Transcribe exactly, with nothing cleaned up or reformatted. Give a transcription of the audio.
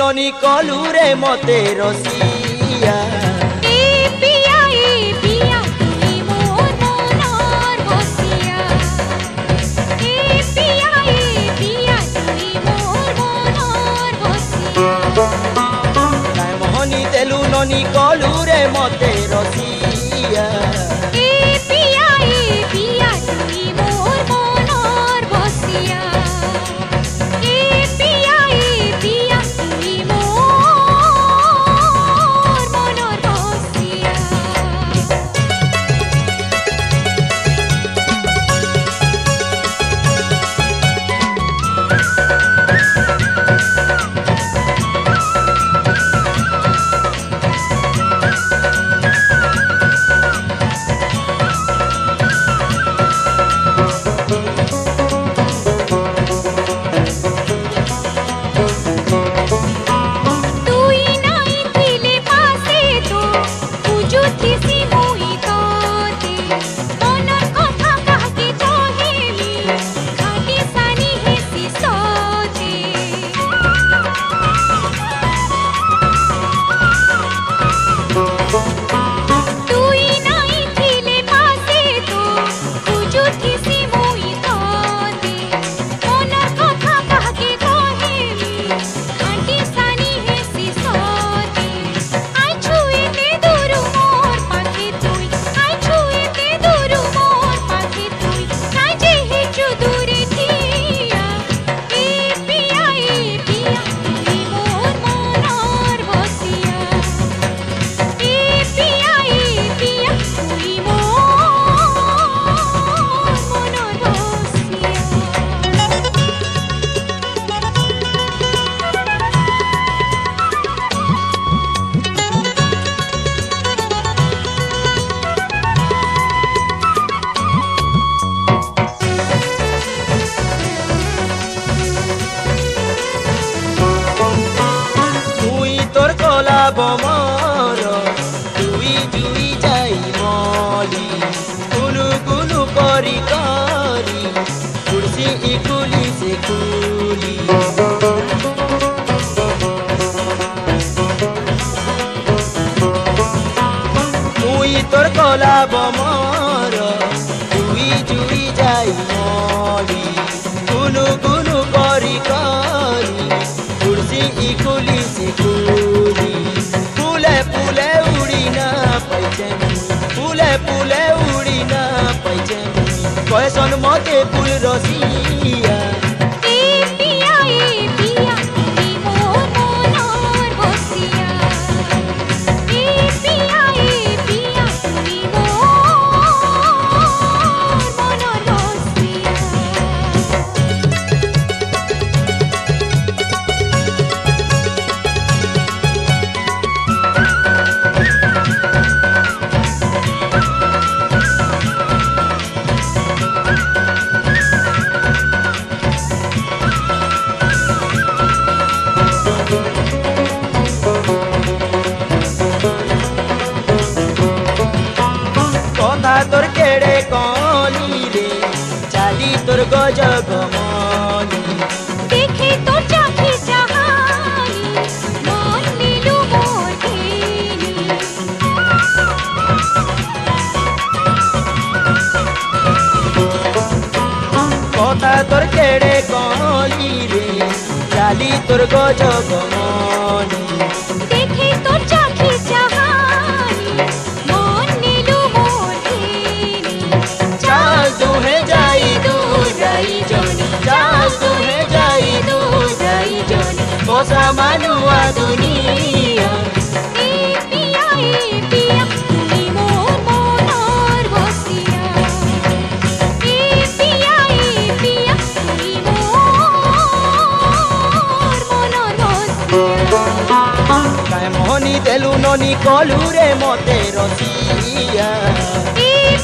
ननी कलू रे मते रसिया ए पिया ए पिया तुई मोर मनर बसिया ए पिया ए पिया तुई मोर मनर बसिया काय मोहनी देलु ननी कलू रे मते रसिया ए पिया ए पिया तुई मोर मनर बसिया ए पिया ए पिया तुई मोर मनर बसिया तुई नाही थिले पासे तो बुझुथिसी मुई तोते मनर कथा काके कहेली खाटी सानी हेसी सोचे तुई नाही थिले पासे तो बुझुथिसी मुई तोते मनर कथा काके कहेली खाटी सानी हेसी सोते आई छुएते दूर मोर पाखे तुई आई छुएते दूर मोर पाखे तुई काय जे हेचु दूरे थिया ए पिया ए पिया तुई मोर मनर बसिया ए पिया ए पिया तुई मोर मनर बसिया তুই তোর কলা বমর তুই জুই যাই মলি গুলু গুলু করি করি কুর্সি ইকুলি সে কুলি তুই তোর কলা বমর তুই জুই যাই মলি গুলু গুলু করি করি कुर्सी इकुली से कुली पुले पुले उड़ी ना पैचे पुले पुले उड़ी ना पैचे कैसन मते फूल रसिया ए पिया ए पिया तुई मोर मनर बसिया ए पिया ए पिया तुई मोर मनर बसिया কথা তোর কেড়ে কলি রে চালি তোর গজগমনি देखे तो चाखी चाहानी मन नीलू मोर घेनी কথা তোর কেড়ে কলি রে চালি তোর গজগমনি देखे तो चाखी चाहानी मन नीलू मोर घेनी चाल तुहे जाई दू जाई जनी चाल तुहे जाई दू जाई जनी बोसा मानुआ दुनिया ए पिया ए पिया तुई मोर मनर बसिया ए पिया ए पिया तुई मोर मनर बसिया काय मोहनी देलु ननी कलू रे मते रसिया ए